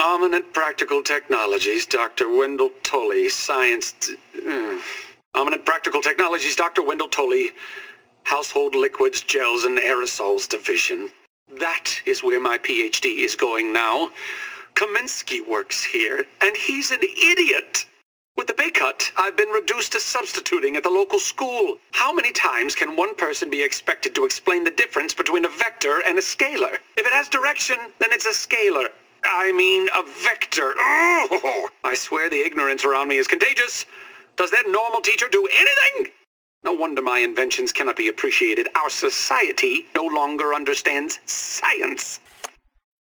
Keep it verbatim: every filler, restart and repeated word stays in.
Eminent Practical Technologies, Doctor Wendell Tully, Science... Uh, Eminent Practical Technologies, Doctor Wendell Tully, Household Liquids, Gels, and Aerosols Division. That is where my P H D is going now. Kaminsky works here, and he's an idiot. With the pay cut, I've been reduced to substituting at the local school. How many times can one person be expected to explain the difference between a vector and a scalar? If it has direction, then it's a scalar. I mean, a vector. Oh, I swear the ignorance around me is contagious. Does that normal teacher do anything? No wonder my inventions cannot be appreciated. Our society no longer understands science.